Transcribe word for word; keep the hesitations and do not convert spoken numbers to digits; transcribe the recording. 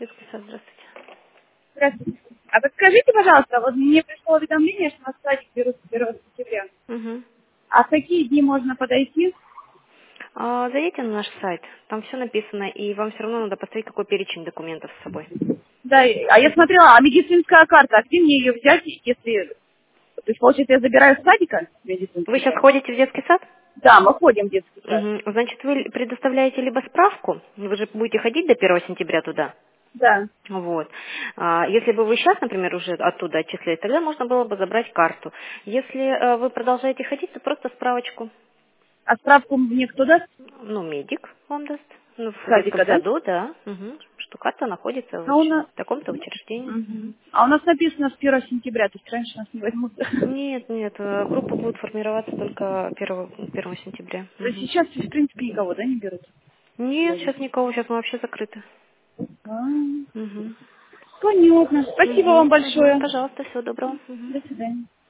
Детский сад, здравствуйте. Здравствуйте. А подскажите, пожалуйста, вот мне пришло уведомление, что на садик берут с первого сентября. Угу. А в какие дни можно подойти? А, зайдите на наш сайт, там все написано, и вам все равно надо поставить какой перечень документов с собой. Да, и- а я Угу. смотрела, а медицинская карта, а где мне ее взять, если... То есть, получается, я забираю с садика Вы медицинскую сейчас карту? ходите в детский сад? Да, мы ходим в детский сад. Угу. Значит, вы предоставляете либо справку, вы же будете ходить до первого сентября туда. Да. Вот. А, Если бы вы сейчас, например, уже оттуда отчислились, тогда можно было бы забрать карту. Если э, вы продолжаете ходить, то просто справочку. А справку мне кто даст? Ну, медик вам даст. Ну, С в детском садика, да? саду, да. Мгм. Что карта находится в А у уч- нас... в таком-то учреждении. Мгм. Мгм. А у нас написано с первого сентября, то есть раньше нас не возьмут. Нет, нет, э, группа будет формироваться только первого первого сентября. То есть Мгм. сейчас, в принципе, никого, да, не берут? Нет, Сегодня. сейчас никого, сейчас мы вообще закрыты. А, Мгм. понятно. Спасибо Мгм. вам Мгм. большое. Пожалуйста, всего доброго. Мгм. До свидания.